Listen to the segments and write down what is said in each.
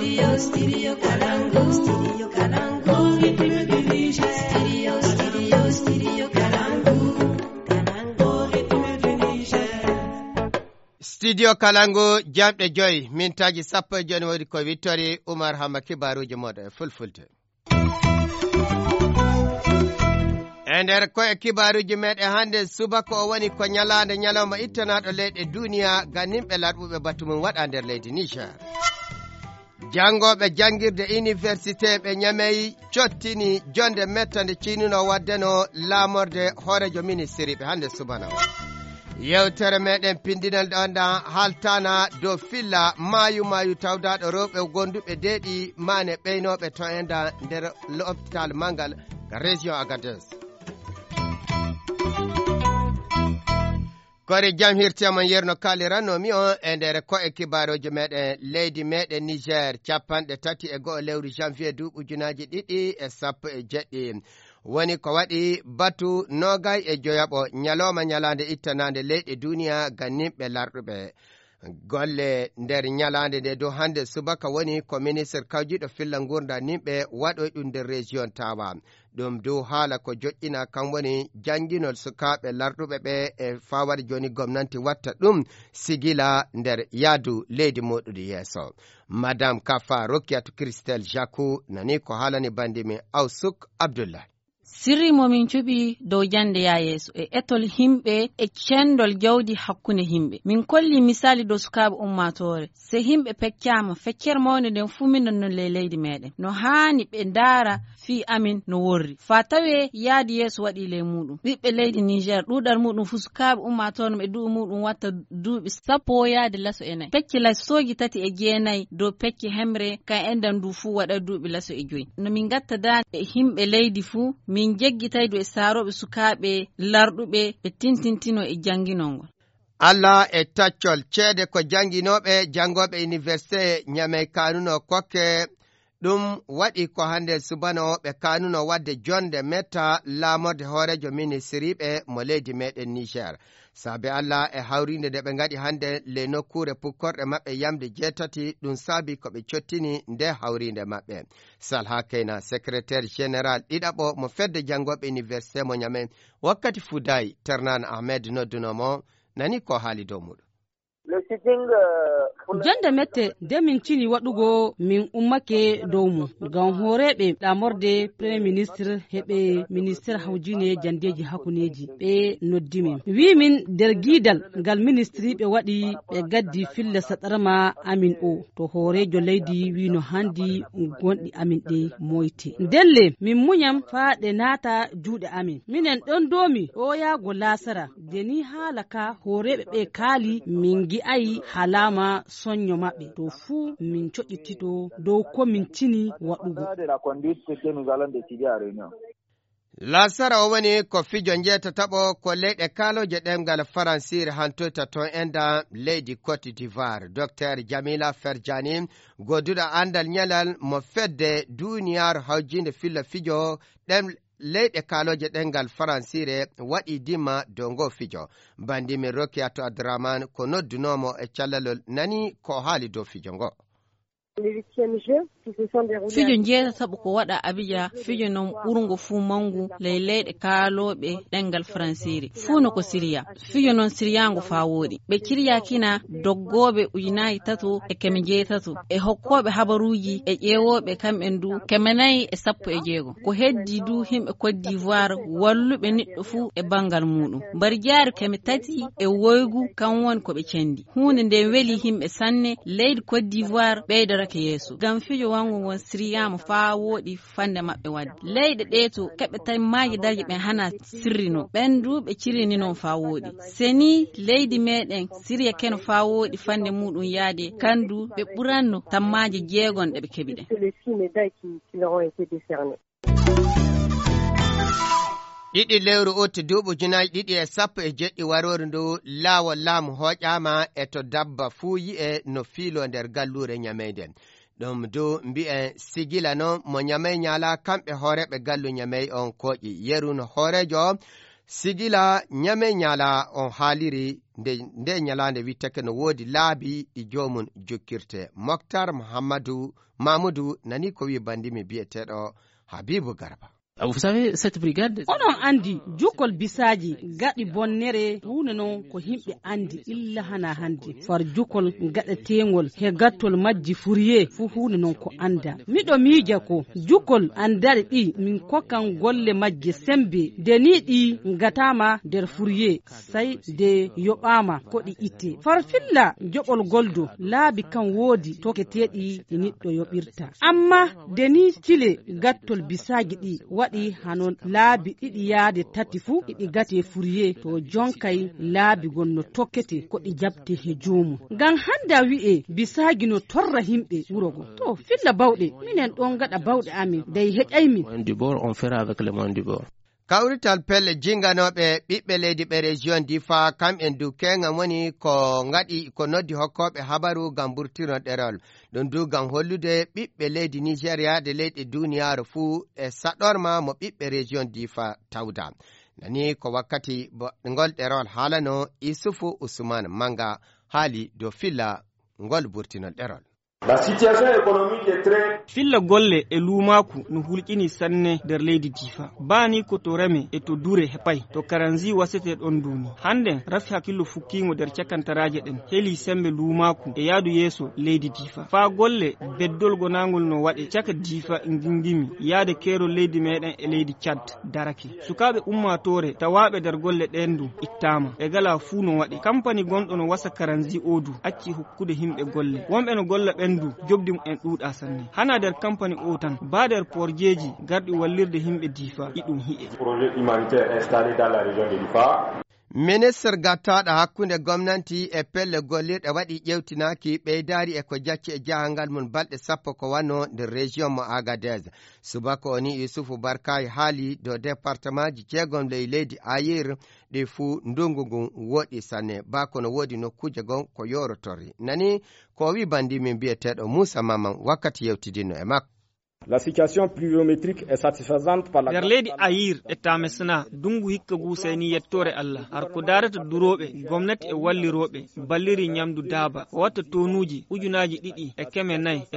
Studio Kalangu. Studio Kalangu. Ritme du Niger. Studio Kalangu. Kalangu. Ritme du Niger. Studio Kalangu jamɗe joyi mintaji sappo e joni wodi ko Victory Oumar Hama kibaruji moɗo e fulfulde. E nder koye kibaruji meɗen hande subaka o woni ko nyalande nyalawma ittanaɗo leyɗe duniya ganimɓe larɓuɓe batu mum waɗa nder leydi Niger. Jangoɓe jangirde université ɓe Ñameyi cottini jonde mettande cinuno waddeno laamorde hoorejo ministre ɓe hande subana o. Yewtere meɗen pindinal ɗonda haltana dow filla mayu tawdaɗo rewɓe gonduɓe deeɗi mane ɓeynoɓe to enda nder l'hôpital mangal ka région Agadez. Kori jam hirtiyamon yerno kaliranomi on e nder ko'e kibaroje meɗen leydi meɗen Niger capanɗe tati e go'o lewru janvier ujunaji ɗiɗi e sappo e jeɗɗi. Woni ko waɗi batu nogay e joyaɓo nyaloma nyalande ittanande leyɗe duniya ganimɓe larɗuɓe. Golle nder nyalande nde dow hande subaka woni ko ministre kawjiɗo filla gurda nimɓe waɗoy ɗum nder région Tawa. Ɗum dow haala ko joƴƴina kan woni janginol sukaɓe larɗuɓe ɓe e fawade joni gomnanti watta ɗum sigila nder yaadu leydi moɗude yeeso. Madame Kafa Rokiatou Christelle Jacou nani ko haalani bandimi Awsuk Abdoulaye. Sirri momin cuɓi dow jande ya yeeso e etol himɓe e cendol jawdi hakkunde himɓe. Min kolli misali dow sukaɓe ummatore. Se himɓe peccama feccere mawde nden fu minon non leydi meɗen. No hani ɓe ndaara fi amin no worri. Fa tawe yaadi yeeso waɗi ley muɗum. Ɓiɓɓe leydi Niger ɗuɗar muɗum fu sukaɓe ummatore ɓe du'u muɗum watta duuɓi sappo yaade laso e nayi. Pecce lasoji tati e jeenayi dow pecce hemre kan endan du fu waɗa duuɓi laso e joyi. No min gatta da e himɓe leydi fu min jeggitaydo e saaroɓe sukaɓe larɗuɓe ɓe tintintino e janginolngol. Allah e taccol ceede ko janginoɓe jangoɓe université Ñamey kanuno kokke ɗum waɗi ko hande subano ɓe kanuno wadde jonde metta laamorde hoorejo ministre ɓe mo leydi meɗen Niger. Saabe Allah e hawrinde nde ɓe gaɗi hande le nokkure pukkorɗe maɓɓe yamde jeetati ɗum saabi ko ɓe cottini nde hawrinde maɓɓe. Salha Keina secrétaire général ɗiɗaɓo mo fedde jangoɓe université mo Ñamey wakkati fudayi Ternan Ahmed noddunomo nani ko haali dow muɗum. Jonde mette de min cini waɗugo min ummake dow mum ngam hooreɓe ɗamorde premier ministre heɓe ministére hawjine jandeji hakuneji ɓe noddimin wi min nder guidal ngal ministre ɓe waɗi ɓe gaddi filla saɗarma amin o to hoorejo leydi wino handi gonɗi amin ɗe moyte ndelle min muñam fa ɗe naata juuɗe amin minen ɗon domi o yaago lasara deni haala ka hooreɓe ɓe kaali min gi'ayi halama sonyo maɓɓe to fuu min coƴƴitito dow ko min cini waɗugo. Lasara o woni ko fijo jeetataɓo ko leyɗe kaaloje ɗemgal faransire hantoyta ton enda leydi Cote d'Ivoire. Docteur Jamila Ferjani goduɗo andal ñalal mo fedde duniyaaru hawjinde filla fijo ɗem leyɗe kaaloje ɗengal faransire waɗi dimma dow ngo fijo. Bandimi Rokiatou Abdourahmane ko noddunomo e callalol nani ko haali dow fijo ngo. Fijo jeetataɓo ko waɗa Abidjan fijo non ɓurgo fuu mangu ley leyɗe kaaloɓe ɗengal faransire fuu no ko Syria. Fijo non siryango fa woɗi ɓe kiryakina doggoɓe ujunaji tato e keme jeetato e hokkoɓe habaruji e ƴeewoɓe kamɓen du 416 ko heddi du himɓe Côte d'Ivoire walluɓe neɗɗo fuu e bangal muɗum bari jaari 3 e woygu kan woni koɓe cendi hunde nde weli himɓe sanne leydi Côte d'Ivoire ɓeydorake yeeso gam fijo wango ngon siriyama fa woɗi fande maɓɓe wadde leyɗe ɗe to keɓe tawi maaji darje ɓen hana sirrino ɓen du ɓe cirini noon fa woɗi seni leydi meɗen siriya keno fa woɗi fande muɗum yaade kandu ɓe ɓuranno tammaji 6 ɗe ɓe keɓi ɗen. Ɗiɗi lewru uti ujunaji ɗiɗi e sappo e jeɗɗi warori ndu laawol laamu hoƴama e to dabba fuu yi'e no fiilo nder gallure Ñameyden. Ɗum du mbi'en sigila noon mo Ñamey ñaala kamɓe hooreɓe gallu Ñamey on koƴi yeru no hoorejo sigila nyame nyala on haliri nde nyalande witake no wodi laabi ɗi jomum jokkirte. Moktar Mamadou nani ko wi bandimi biyeteɗo Habibu Garba. Vous savez, cette brigade... onon andi jukol bisaji gaɗi bonnere hunde non ko himɓe andi illa hana handi far jukol gaɗetengol he gattol majji furiye fu hunde non ko anda miɗo miija ko jukol andare ɗi min kokkan golle majje sembe de ni ɗi gatama nder furiye sai de yoɓama ko ɗi itte far filla joɓol goldo laabi kan woodi toketeɗi ɗi niɗɗo yoɓirta amma de ni cile gattol bisaji ɗi waɗi hano laabi ɗiɗi yaade tati fu ɗiɗi gate furiye to jonkay laabi gonno tokkete ko ɗi jabte he joomu ngam handa wi'e bisagi no torra himɓe wurogo to filla bawɗe minen ɗon gaɗa bawɗe amin dey heƴaymin du bord on fera avec le monde du bord. Kawrital pelle jinganoɓe ɓiɓɓe leydi ɓe région difa kamɓen du kengam woni ko ngaɗi ko noddi hokkoɓe habaru gam burtino ɗerol ɗum du gam hollude ɓiɓɓe leydi Nigeria de leyɗe duniyaaru fuu e saɗorma mo ɓiɓɓe région difa tawda nani ko wakkati ngol ɗerol haalano Isufu Usman Manga haali do filla ngol burtino ɗerol. La situation économique est très filla golle e luumaku no hulƴini sanne nder leydi difa bani ko to reme e to dure hepay to karanzi wasete ɗon duni hande rafi hakkillo fukkimo nder cakantaraje ɗen heli sembe luumaku e yaadu yeeso leydi difa fa golle beddol gonangol no waɗe caka difa ngingimi yaade kero leydi meɗen e leydi Chad darake sukaɓe ummatore tawaɓe nder golle ɗen du ittama e gala fuu no waɗe kampani gonɗo no wasa karanzi odu acci hokkude himɓe golle wonɓe no golla ɓendu jobdi en ɗuɗa sanne hana nder campagne o tan ba nder porjeji garɗi wallirde himɓe difa iɗum hi'e projet humanitaire installé dans la région de Difa. Ministre gattaɗo hakkunde gomnati e pelle gollirɗe waɗi ƴewtinaki ɓeydari e ko jacci e jahangal mum balɗe 10 ko wanno nder région mo Agadez subaka oni Yusufu Barkay haali do département ji jeegom leydi Ayir ɗi fuu ndungu ngun woɗi sanne bako no woodi nokkuje gon ko yorotori nani ko wi bandi min biyeteɗo Moussa Maman wakkati yewtidinno e makko. La situation pluviométrique est satisfaisante par la nder leydi Ayir e Tamesna dungu hikka guseni yettore Allah har ko darata duroɓe gomnati e walliroɓe balliri nyamdu daaba watta tonuji ujunaji ɗiɗi e keme nayi e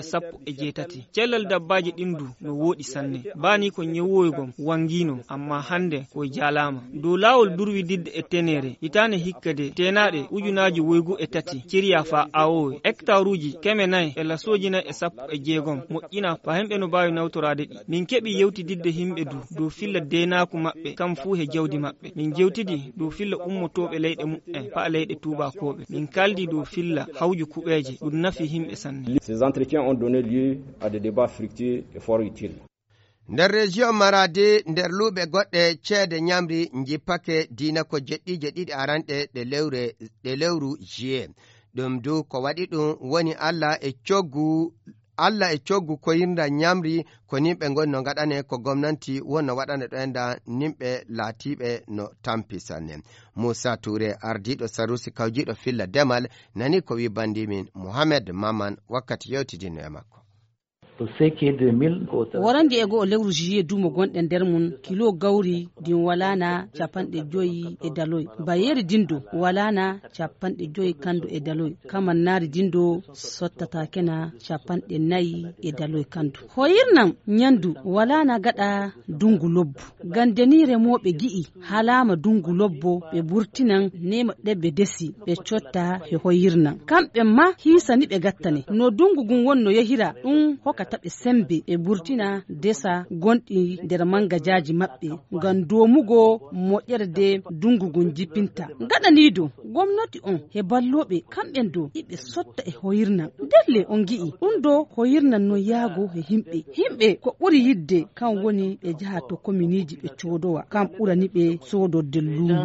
17 cellal dabbaji ɗindu no woɗi sanne bani ko ñewoygom wangino amma hande ko jalama do lawol durwididde e tenere hitane hikkade tenaɗe ujunaji woygu e tati ciriya fa awowe hectare uji keme nayi e lasoji nayi e 16 moƴƴina fa hemɓe no bawi nawtorade ɗi min keɓi yewtididde himɓe do filla denaku maɓɓe kam fuu he jawdi maɓɓe min jewtidi do filla ummotoɓe leyɗe mu'en fa leyɗe tubakoɓe min kaldi do filla hawju kuɓeje ɗum nafi himɓe sanne. Ces entretiens ont donné lieu à des débats fructueux et fort utiles. nder région Maradi nder luuɓe goɗɗe ceede ñamri jippake diina ko jeɗɗije ɗiɗi aranɗe ɗe lewru juillet ɗum du ko waɗi ɗum woni Allah e coggu koyirda ñamri ko nimɓe goni no gaɗane ko gomnati wonno waɗane ɗo enda nimɓe laatiɓe no tampi sanne. Moussa Touré ardiɗo Sarusi kawjiɗo filla demal nani ko wi bandimin Mohamed Maman wakkati yewtidinno e makko. warande e go lewru juillet dumo gonɗe nder mum kilo gawri din walana 50 bayeri dindo walana 50 kandu e daloy kamannari dindo sottata kena 40 kandu hoyirnam nyandu walana gada dungu lobbu gandeni remoɓe gi'i halama dungu lobbo ɓe burtinan nema ɗebbe desi ɓe cotta he hoyirnam kamɓe ma hisani ɓe gattane no dungu gun wonno yahira ɗum hokata ɓe sembe ɓe burtina desa gonɗi nder mangajaji maɓɓe ngam domugo moƴƴerde dungugun jippinta gaɗanido gomnati on he balloɓe kamɓen do iɓe sotta e hoyirnan delle on gi'i ɗum do hoyirnan no yaago he himɓe ko ɓuri yidde kan woni ɓe jaha to communiji ɓe codowa kam ɓurani ɓe sodorde luumo.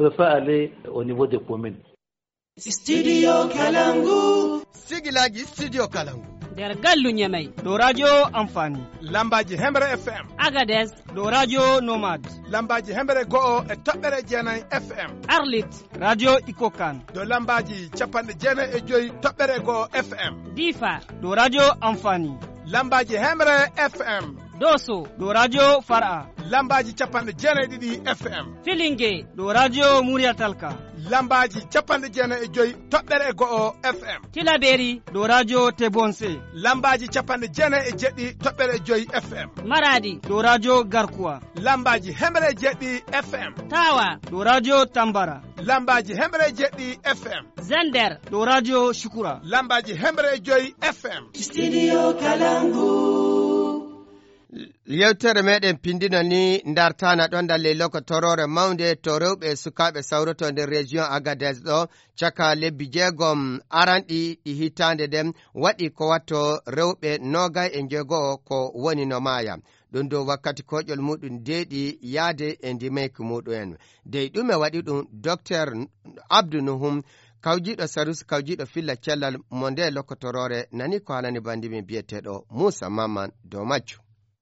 Studio Kalangu. Sigilaji Studio Kalangu. nder gallu Nyamai. Do radio Amfani. Lambaji Hemre FM. Agadez. Do radio Nomad. Lambaji Hemre Go'o e toɓɓere jeenayi FM. Arlit. Radio Ikokan. Do lambaji 95 toɓɓere go'o FM. Difa. Do radio Amfani. Lambaji Hemre FM. Doso do radio Far'a lambaji 90.9 FM Filinge do radio Murya Talka lambaji 95.1 FM Tilaberi do radio Tebonse lambaji 97.5 FM Maradi do radio Garkuwa lambaji 100.7 FM Tawa do radio Tambara lambaji 100.7 FM Zander do radio Shukura lambaji 100.5 FM Studio Kalangu. yewtere meɗen pindina ni dartana ɗon dalle loko torore mawnde to rewɓe sukaɓe sawroto nder région Agadez ɗo caka lebbi jeegom aranɗi ɗi hitande nden waɗi ko watto rewɓe nogay e jeego'o ko woni no maaya ɗum dow wakkati koƴol muɗum deeɗi yaade e ndimeyki muɗum dey ɗume waɗi ɗum docteur Abdou Nuhum kawjiɗo sarus kawjiɗo filla cellal mo nde lokotorore nani ko halani bandimi biyeteɗo Moussa Maman dow majju.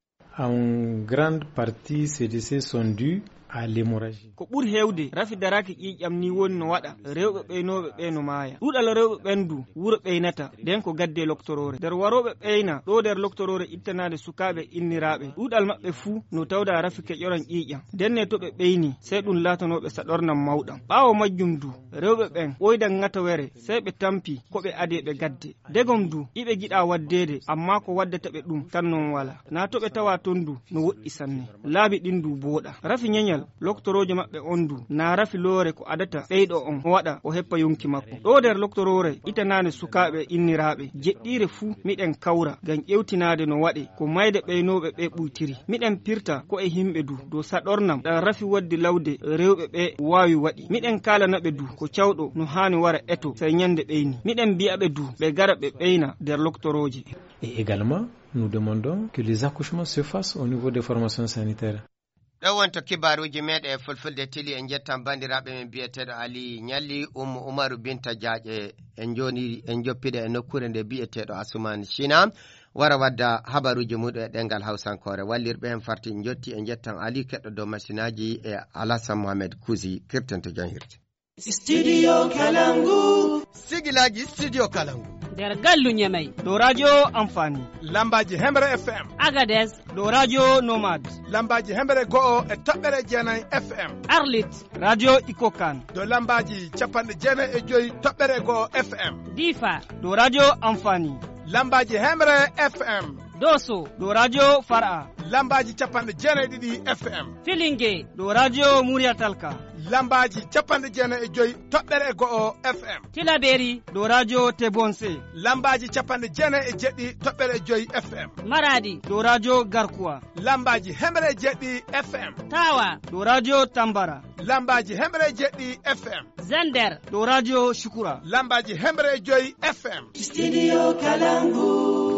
En grande partie, ces décès sont dus à l'hémorragie. Ko ɓuri hewde rafi daraki ƴiƴam ni woni no waɗa rewɓe ɓeynoɓe ɓe no maaya ɗuɗal rewɓe ɓendu wuro ɓeynata nden ko gadde loktorore nder waroɓe ɓeyna ɗo nder loktorore ittanade sukaɓe inniraɓe ɗuɗal maɓɓe fuu no tawda rafi keƴoran ƴiƴam nden ne to ɓe ɓeyni sey ɗum latanoɓe saɗornam mawɗam ɓawo majjum du rewɓe ɓen ɓoydan ngata were sey ɓe tampi ko ɓe ade ɓe gadde degom du iɓe giɗa waddede amma ko waddata ɓe ɗum tan non wala na to ɓe tawa ton du no woɗɗi sanne laabi ɗin du booɗa rafi ñeñal loktoroje maɓɓe on du na rafi loore ko adata ɓeyɗo on waɗa o heppa yonki makko ɗo nder loktorore itanane sukaɓe inniraɓe jeɗɗire fuu miɗen kawra ngam ƴewtinade no waɗe ko mayde ɓeynoɓe ɓe ɓuytiri miɗen pirta ko e himɓe du dow saɗornam ɗan rafi waddi lawde rewɓe ɓe wawi waɗi miɗen kalanaɓe du ko cawɗo no hani wara eto sey ñande ɓeyni miɗen mbiyaɓe du ɓe gara ɓe ɓeyna nder loktoroje. Et également nous demandons que les accouchements se fassent au niveau des formations sanitaires. ɗo wonto kibaruji meɗe e fulfulde tili en jettan bandiraɓe men biyeteɗo Ali Ñalli Umaru Binta Diaƴe en joni en joppiɗe e nokkure nde biyeteɗo Asuman China wara wadda habaruji muɗum e ɗengal hawsankore wallirɓe en farti jotti en jettan Ali keɗɗo dow machinaji e Alassane Mohamed Kouzi kirtento janhirde Studio Kalangu. sigilaji Studio Kalangu nder gallu Ñamey do radio Amfani lambaji Hemre FM Agadez do radio Nomad lambaji 100.9 FM Arlit radio Ikokan do lambaji 95.1 FM Difa do radio Amfani lambaji Hemre FM Doso do radio Far'a lambaji 92 FM Filinge do radio Murya Talka lambaji 95.1 FM Tilaberi do radio Tebonse lambaji 97.5 FM Maradi do radio Garkuwa lambaji 100.7 FM Tawa do radio Tambara lambaji 100.7 FM Zander do radio Shukura lambaji 100.5 FM Studio Kalangu.